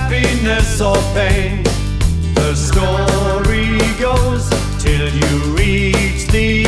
happiness or pain. The story goes till you reach the